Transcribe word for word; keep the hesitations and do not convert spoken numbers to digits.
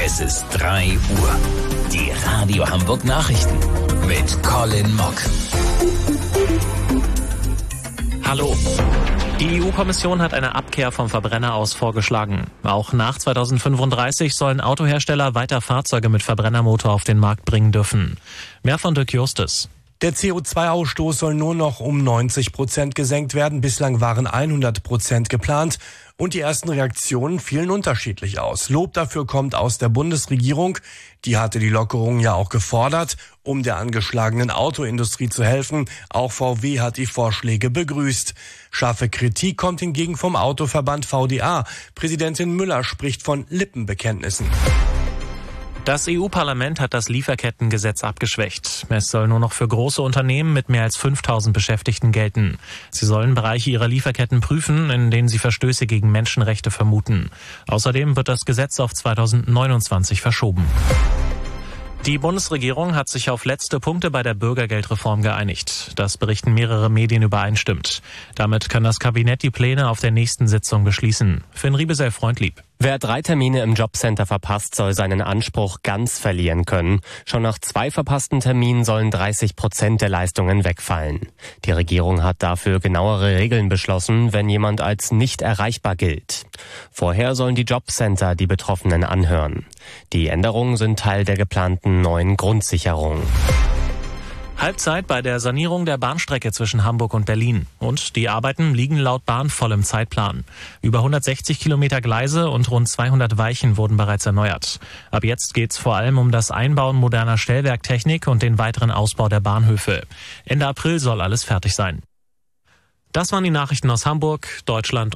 Es ist drei Uhr. Die Radio Hamburg Nachrichten mit Colin Mock. Hallo. Die E U-Kommission hat eine Abkehr vom Verbrenner aus vorgeschlagen. Auch nach zweitausendfünfunddreißig sollen Autohersteller weiter Fahrzeuge mit Verbrennermotor auf den Markt bringen dürfen. Mehr von Dirk Justus. Der C O zwei Ausstoß soll nur noch um neunzig Prozent gesenkt werden. Bislang waren hundert Prozent geplant. Und die ersten Reaktionen fielen unterschiedlich aus. Lob dafür kommt aus der Bundesregierung. Die hatte die Lockerung ja auch gefordert, um der angeschlagenen Autoindustrie zu helfen. Auch V W hat die Vorschläge begrüßt. Scharfe Kritik kommt hingegen vom Autoverband V D A. Präsidentin Müller spricht von Lippenbekenntnissen. Das E U-Parlament hat das Lieferkettengesetz abgeschwächt. Es soll nur noch für große Unternehmen mit mehr als fünftausend Beschäftigten gelten. Sie sollen Bereiche ihrer Lieferketten prüfen, in denen sie Verstöße gegen Menschenrechte vermuten. Außerdem wird das Gesetz auf zweitausendneunundzwanzig verschoben. Die Bundesregierung hat sich auf letzte Punkte bei der Bürgergeldreform geeinigt. Das berichten mehrere Medien übereinstimmt. Damit kann das Kabinett die Pläne auf der nächsten Sitzung beschließen. Finn Riebesell-Freundlieb. Wer drei Termine im Jobcenter verpasst, soll seinen Anspruch ganz verlieren können. Schon nach zwei verpassten Terminen sollen dreißig Prozent der Leistungen wegfallen. Die Regierung hat dafür genauere Regeln beschlossen, wenn jemand als nicht erreichbar gilt. Vorher sollen die Jobcenter die Betroffenen anhören. Die Änderungen sind Teil der geplanten neuen Grundsicherung. Halbzeit bei der Sanierung der Bahnstrecke zwischen Hamburg und Berlin. Und die Arbeiten liegen laut Bahn voll im Zeitplan. Über hundertsechzig Kilometer Gleise und rund zweihundert Weichen wurden bereits erneuert. Ab jetzt geht's vor allem um das Einbauen moderner Stellwerktechnik und den weiteren Ausbau der Bahnhöfe. Ende April soll alles fertig sein. Das waren die Nachrichten aus Hamburg, Deutschland